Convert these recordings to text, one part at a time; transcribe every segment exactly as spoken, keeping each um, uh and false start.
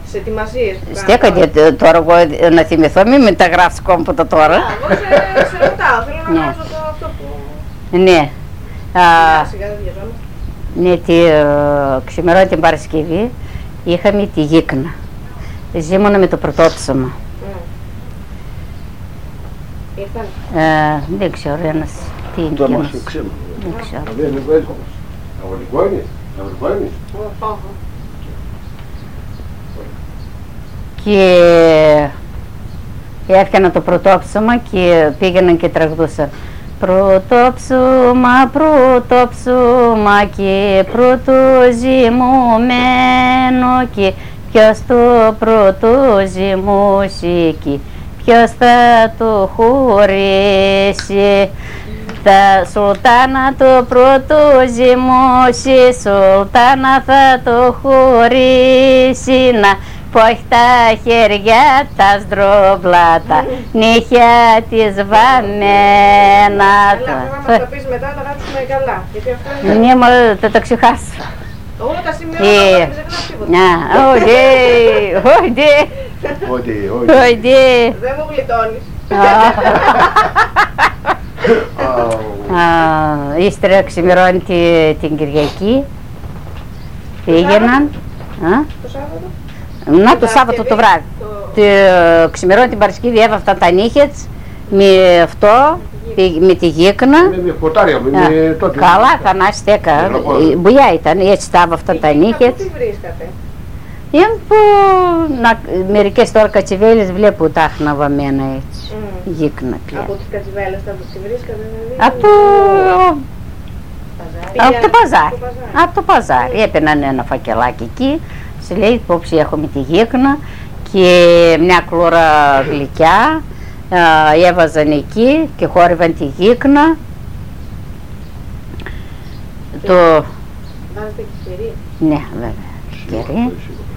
Τις ετοιμασίες που στέκατε τώρα εγώ να θυμηθώ, μην με τα γράφεις κόμποτα τώρα. Α, εγώ σε, σε ρωτάω, θέλω να μάθω το αυτό που... Ναι. Α, σιγά δεν διαβάζω. Ναι, τη ξημερώνει την Παρασκευή είχαμε τη γύκνα. Ζήμωνα με το πρωτόψωμα. Ήρθαν. Ε, δεν ξέρω ένας τι είναι Το εκείνος. μας το ξύμα. Δεν ξέρω. Δεν είναι βοήθος. Αγωνικό είναι. Αγωνικό είναι. Και έφτιανα το πρωτόψωμα και πήγαιναν και τραγουδούσαν. Πρωτόψωμα, πρωτόψωμα και πρωτοζυμωμένο και ποιος το πρωτοζυμώσει, ποιος θα το χωρέσει. Τα σουλτάνα το πρωτοζυμώσει, σουλτάνα θα το χωρίσει. Να που έχει τα χέρια τα στροβλάτα, νύχια της βαμμένα. Αλλά θα μας το πεις μετά, θα γράψουμε καλά. Γιατί αυτό είναι... Ναι, μα θα το ξεχάσω. Όλα τα σημεία δεν ξεχνάς τίποτα. Όχι, όχι, Ότι, όχι. Δεν μου γλιτώνεις. Ύστερα ξημερώνει την Κυριακή. Πήγαιναν. Το Σάββατο. Να το Σάββατο το βράδυ. Ξημερώνει την Παρασκευή, έβαφτα τα νύχια της με αυτό, με τη γύκνα. με ποτάρια, με τότε. Καλά, Θανάση στέκα. Μπουλιά ήταν, έτσι τα έβαφτα τα νύχια της. Πού τη βρίσκατε? Είναι που μερικές τώρα κατσιβέλες βλέπω τα έχνα βαμμένα έτσι. Γύκνα πια. Από τις κατσιβέλες τα τη βρίσκατε δηλαδή? Από Από το παζάρι. Από το παζάρι. Έπαιρναν ένα φακελάκι εκεί. Σε λέει υπόψη έχουμε τη γύκνα και μια κλούρα γλυκιά. Έβαζαν εκεί και χόρευαν τη γύκνα. Το... Βάζετε και κερί? Ναι, βέβαια. Κερί.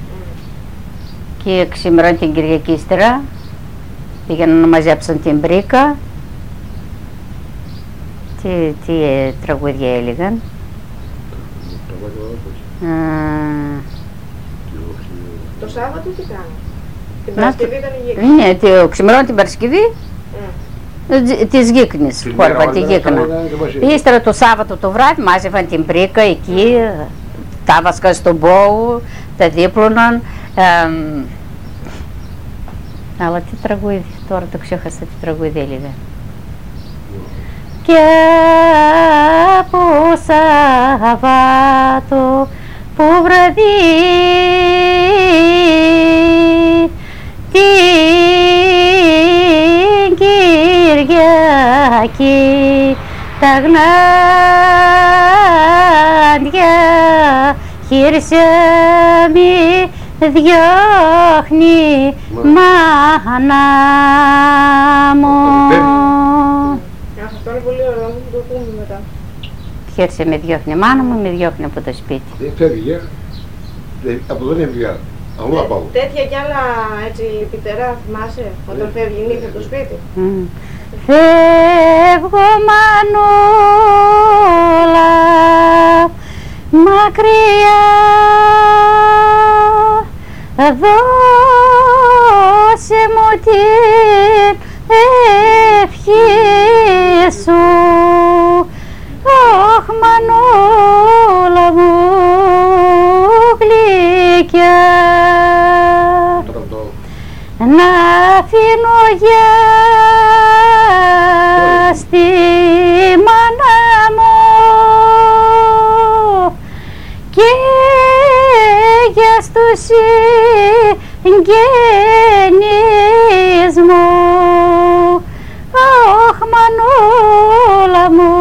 Και ξημερώνει την Κυριακή ύστερα. Πήγαιναν να μαζέψουν την μπρίκα. Τι, τι τραγούδια έλεγαν. Το Σάββατο τι κάνανε? Την Παρασκευή ήταν η γύκνα. Ναι, ξημερώνει την Παρασκευή της γύκνης, χόρευαν τη γύκνα. Ύστερα το Σάββατο το βράδυ μάζευαν την μπρίκα εκεί, τα βάσκαν στον μπόου, τα δίπλωναν. Αλλά τι τραγούδι, τώρα το ξέχασα τι τραγούδι έλεγα. Και από Σαββάτο που βραδύ την Κυριακή τα γνάδια χείρια μη διώχνει μάνα μου. Αυτό είναι πολύ ωραίο, θα το πούμε μετά. Χαίρσε με διώχνει μάνα μου, με διώχνει από το σπίτι. Δεν φεύγει, από εδώ δεν φύγα. Αλλού να πάω. Τέτοια κι άλλα έτσι λυπητερά θυμάσαι, όταν φεύγει η νύχτα από το σπίτι? Φεύγω μανούλα μακριά, δώσε μου την ευχή σου. Ωχ μανούλα μου γλυκιά, να αφήνω για στη μάνα μου και για στους συγγενείς μου. Ωχ μανούλα μου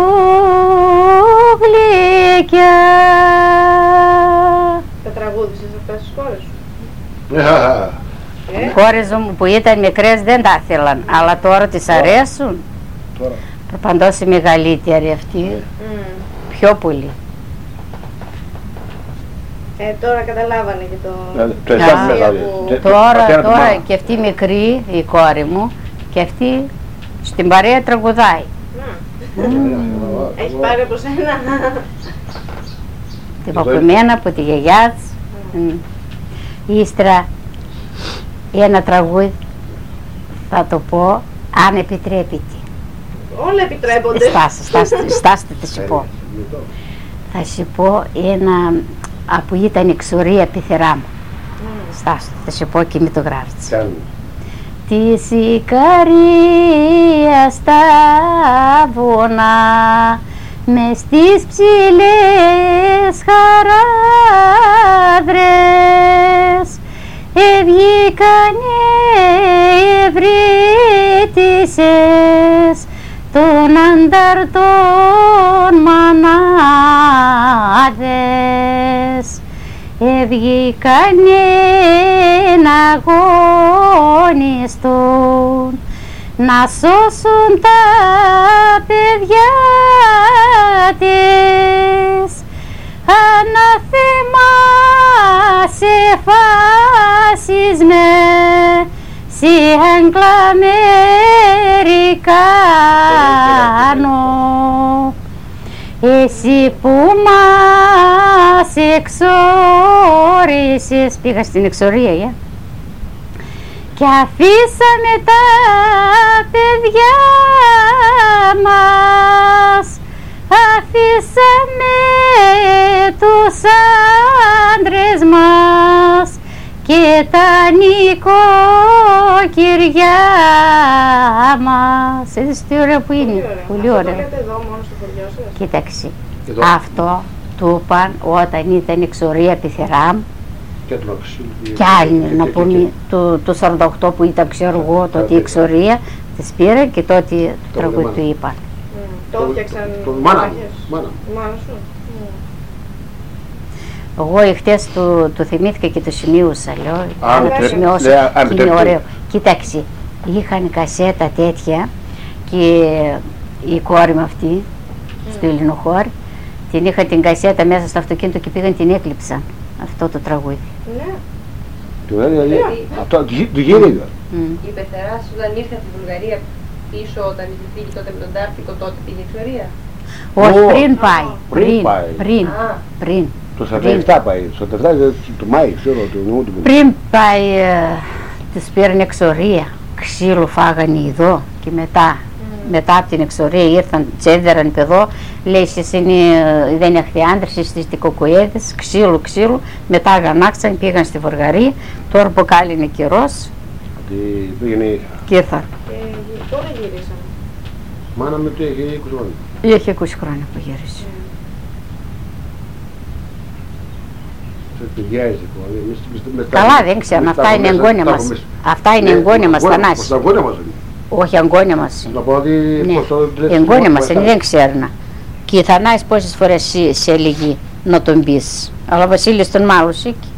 γλυκιά. Τα τραγούδισες αυτές τις κόρες σου? Οι κόρες μου που ήταν μικρές δεν τα ήθελαν, αλλά τώρα τις αρέσουν. Προπαντός η μεγαλύτερη αυτή, πιο πολύ. Ε, τώρα καταλάβανε και το... Τώρα, τώρα και αυτή μικρή, η κόρη μου, και αυτή στην παρέα τραγουδάει. Έχει πάρει από σένα. Την παππεμένα από τη γιαγιά της. Ύστερα ένα τραγούδι, θα το πω, αν επιτρέπετε. Όλα επιτρέπονται. Στάστε, στάστε, στάστε, θα σου πω. Θα σου πω ένα που ήταν εξορία πεθερά μου. Mm. Στάστε, θα σου πω και μη το γράφεις. Τη Ικαρία στα βουνά, μες στις ψηλές χαράδρες, ευγήκανε ευρύτισσες των ανταρτών μανάδες, ευγήκανε να αγωνιστούν, να σώσουν τα παιδιά της, ανάθεμα σε φάσισμε, σε Αγγλαμερικάνο. Εσύ που μας εξόρισες, πήγα στην εξορία, yeah. Και αφήσαμε τα παιδιά μας, αφήσαμε τους άντρες μας και τα νοικοκυριά μας. Είδες τι ωραία που είναι. Πολύ ωραία. Αυτό το λέτε εδώ μόνο στο χωριό σας? Κοίταξε, αυτό του είπαν όταν ήταν εξορία πεθερά μου. Και άλλοι, να πούμε, το σαράντα οκτώ που ήταν, ξέρω εγώ, τότε η εξορία, τις πήρα και τότε το τραγούδι του είπαν. Το έφτιαξαν το μάνα μου. Μάνα σου. Εγώ εχθές το θυμήθηκα και το σημείωσα, λέω, το σημειώσω και είναι ωραίο. Κοίταξε, είχαν κασέτα τέτοια και η κόρη μου αυτή, στο Ελληνοχώρι, την είχα την κασέτα μέσα στο αυτοκίνητο και πήγαν την έκλειψαν. Αυτό το τραγούδι. Ναι. Αυτό το γύρω. Η πεθερά σου όταν ήρθε από τη Βουλγαρία πίσω, όταν είχε φύγει τότε με τον Τάρτικο, τότε πήγε εξορία? Όχι, πριν πάει. Πριν. Πριν. Πριν. Το σαράντα επτά πάει. Το σαράντα επτά του Μάη, ξέρω το νου του. Πριν πάει, τις πήραν εξορία. Ξύλο φάγανε εδώ και μετά. Μετά από την εξορία ήρθαν, τσέδεραν παιδό, λέει εσείς δεν έχετε άντρες, είστε κοκοέδες, ξύλου, ξύλου, μετά αγανάξαν, πήγαν στη Βουλγαρία, τώρα που κάλλει είναι καιρός και ήρθαν. Και τώρα γυρίσαν? Μάνα μου το είχε είκοσι χρόνια. Είχε είκοσι χρόνια που γύρισε. Καλά, δεν ξέρω, αυτά είναι εγγόνια μας. Αυτά είναι εγγόνια μας, Θανάση. Όχι, εγγόνια μας. Ναι, εγγόνια μας, δεν ξέρουν. Και η Θανάση πόσες φορές σε έλεγε να τον πεις. Αλλά ο Βασίλης τον μάλωσε εκεί.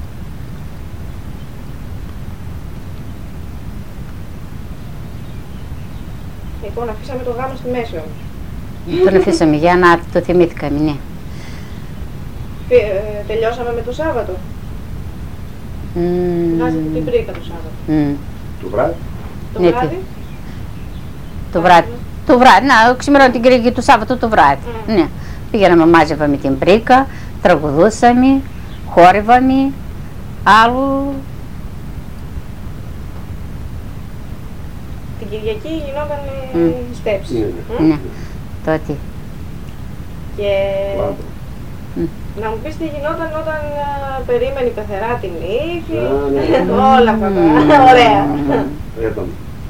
Λοιπόν, αφήσαμε το γάμο στη μέση όμως. Τον αφήσαμε για να το θυμήθηκαμε, ναι. Ε, τελειώσαμε με το Σάββατο. Mm. Βγάζετε την πρίκα το Σάββατο. Mm. Το βράδυ. Το ναι, βράδυ. Το βράδυ. Το βράδυ, να, ξημερώνει την Κυριακή του Σάββατο το βράδυ. Mm. Ναι. Πήγαμε, μάζευαμε την πρίκα, τραγουδούσαμε, χόρευαμε, άλλο. Την Κυριακή γινόταν mm. στέψη. Mm. Mm. Ναι, τότε. Και mm. να μου πεις τι γινόταν όταν uh, περίμενε η πεθερά την ύφη, mm. όλα αυτά τα mm. ωραία. Mm.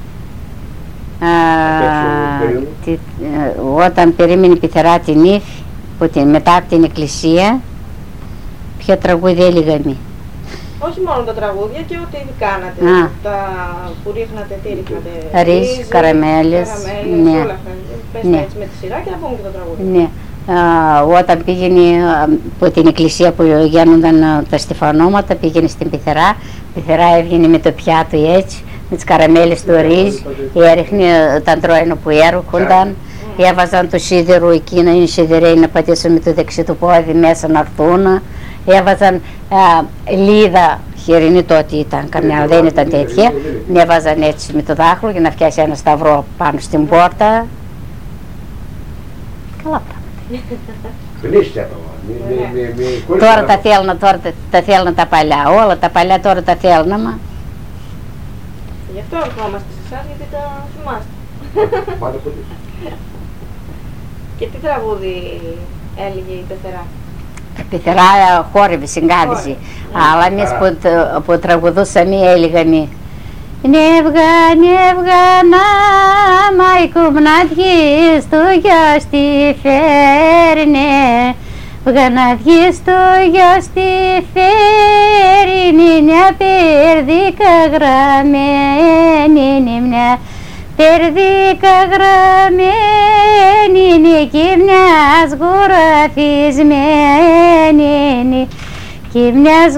Uh, τι, uh, όταν περίμενε η πεθερά την ύφη, μετά από την εκκλησία, ποια τραγούδια έλεγαμε? Όχι μόνο τα τραγούδια και ό,τι κάνατε, ah. τα που ρίχνατε, τι ρίχνατε? Ρύζι, καραμέλες, καραμέλες, ναι. Όλα αυτά. Πες ναι. Έτσι με τη σειρά και να πούμε και το τραγούδι. Ναι. Uh, όταν πήγαινε uh, από την εκκλησία που γίνονταν uh, τα στεφανώματα, πήγαινε στην πεθερά, η πεθερά έβγαινε με το πιάτο έτσι, με τις καραμέλες του ρύζι, έριχνε uh, τα τρόινα που έρχονταν, mm. έβαζαν το σίδερο εκεί να είναι σιδερέοι να πατήσουν με το δεξί του πόδι μέσα να έρθουν, έβαζαν uh, λίδα, χοιρινή τότε ήταν, καμιά δεν ήταν τέτοια, έβαζαν έτσι με το δάχτυλο για να φτιάσει ένα σταυρό πάνω στην πόρτα. Καλά πράγματα. Τώρα τα θέλουν, τώρα τα θέλουν τα παλιά, όλα τα παλιά τώρα τα θέλουν, μα Γι' αυτό ερχόμαστε σε εσάς, γιατί τα θυμάστε. Πάτε πολύ. Και τι τραγούδι έλεγε η Πεθερά? Η Πεθερά χόρευε, συγκάδιζε. Αλλά εμείς που, που τραγουδούσαμε έλεγαμε «Νεύγα, νεύγα, να μαϊκού μναδιείς του γιος τη φέρνε, βγαναδιείς του γιος τη φέρνει, μια περδίκα γραμμένη, μια περδίκα γραμμένη κι μιας γραφισμένη, κι μιας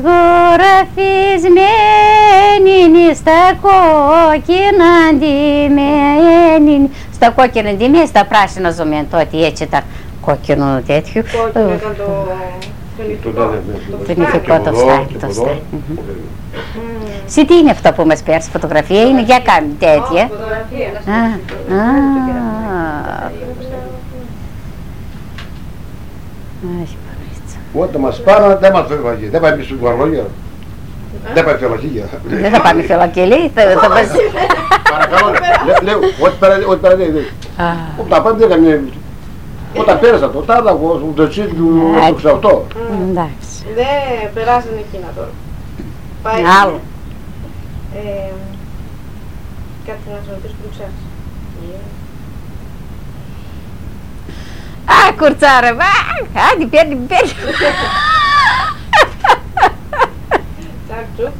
γραφισμένη στα κόκκινα ντυμένη». Στα κόκκινα ντυμένη, στα πράσινα ζωμένη, τότε έτσι ήταν κόκκινο τέτοιο. Κόκκινο ήταν το νηφικό το φτάκι. Εσύ τι είναι αυτό που μας πέρασε, φωτογραφία είναι για κάμι τέτοια? Όταν μας πάραν δεν μας φεύγαγε, δεν πάμε στην Κουαρλόγια. Δεν πάει φυλακή. Δεν θα πάμε φυλακή, λέει. Παρακαλώ, λέω, ό,τι πέρα λέει. Όταν πάμε δεν έκαμε. Όταν πέρασα το τάδαγο, το τσί του ξαυτό. Εντάξει. Δεν περάσανε εκείνα τώρα. Άλλο. Κάτι να σας ρωτήσω που ξέχασα. Α, κουρτσάρα, άντε παίρνει, παίρνει. Τσακ τσουκ.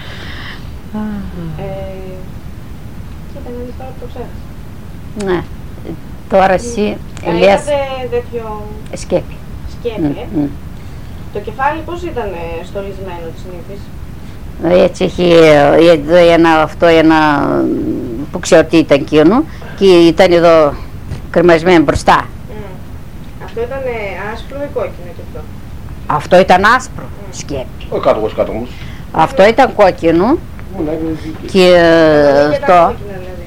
Κοίτα να δεις τώρα που το ξέχασα. Ναι, τώρα εσύ λες... Είχατε τέτοιο... Σκέπη. Σκέπη, ε. Το κεφάλι πώς ήταν στολισμένο της νύφης? Έτσι έχει εδώ ένα, αυτό ένα που ξέρω τι ήταν εκείνο και ήταν εδώ κρεμασμένο μπροστά. Αυτό ήταν άσπρο ή κόκκινο και αυτό? Αυτό ήταν άσπρο, mm. σκέπη. Ο κάτω κάτω όμως. Αυτό ήταν κόκκινο και αυτό,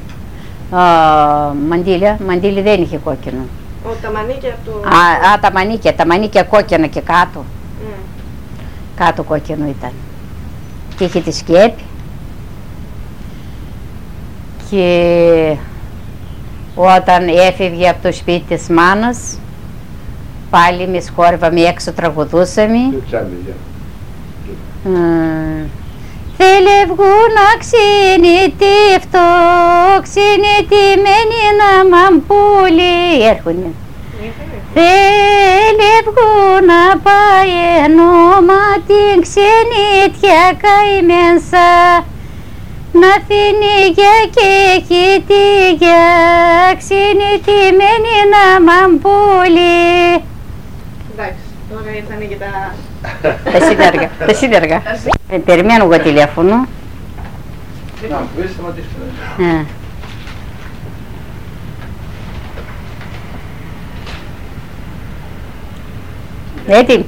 μαντήλια, μαντήλι δεν είχε κόκκινο. Ο, τα μανίκια του... Α, α, τα μανίκια, τα μανίκια κόκκινα και κάτω. Mm. Κάτω κόκκινο ήταν. Και είχε τη σκέπη. Και όταν έφευγε από το σπίτι της μάνας, πάλι εμείς χόρευαμε έξω, τραγουδούσαμε. Θέλε βγουν αξινητή, φτωξινητημένη να μαμπούλη. Έρχουνε. Θέλε βγουν να πάει ενώμα την ξενίτια καημένσα, να φύγει και έχει τη για ξενιτημένη να μαμπούλη. Εντάξει, τώρα ήρθανε και τα... Τα σύνεργα, τα σύνεργα. Περιμένω εγώ τηλέφωνο. Να, πες σταματήσουμε. Έτοιμη.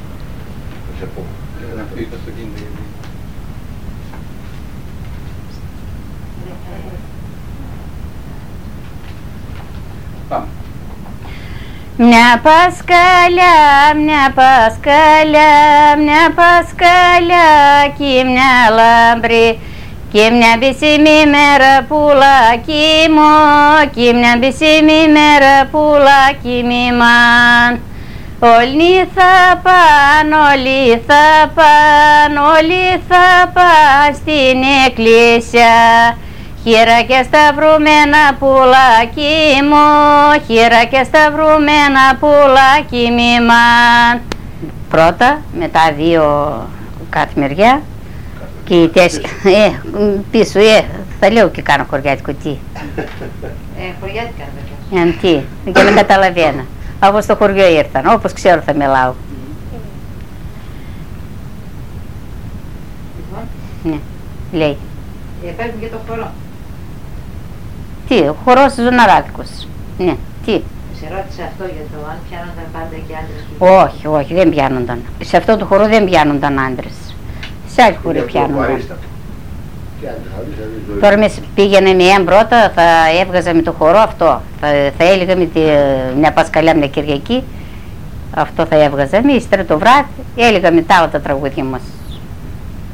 Μια πασκαλιά, μια πασκαλιά, μια πασκαλιά και μια λάμπρη και μια μπισιμή μέρα πουλάκι μου και μια μπισιμή μέρα πουλάκι μημάν. Όλοι θα πάνε, όλοι θα πάνε, όλοι θα πάνε στην εκκλησία. Χείρα και σταυρούμενα πουλάκι μου, χείρα και σταυρούμενα πουλάκι μημάν. Πρώτα, μετά δύο κάθε μεριά και οι τέσσερα, ε, πίσω, ε, θα λέω και κάνω χωριάτικο τι. Ε, χωριάτικα βέβαια. Ε, τι, και δεν καταλαβαίνω. Όπως στο χωριό ήρθαν, όπως ξέρω θα μιλάω. Ναι, λέει. Παίρνουν και το χορό. Τι, ο χορός Ζωναράτικος. Ναι, τι. Σε ρώτησε αυτό για το αν πιάνονταν πάντα και άντρες. Όχι, όχι, δεν πιάνονταν. Σε αυτό το χορό δεν πιάνονταν άντρες. Σε άλλη χορή πιάνονταν. Τώρα εμείς πήγαινε έναν πρώτα, θα έβγαζαμε το χορό αυτό. Θα, θα έλεγαμε τη, μια Πασκαλιά, μια Κυριακή. Αυτό θα έβγαζαμε. Ύστερα το βράδυ έλεγαμε τα άλλα τα τραγούδια μας.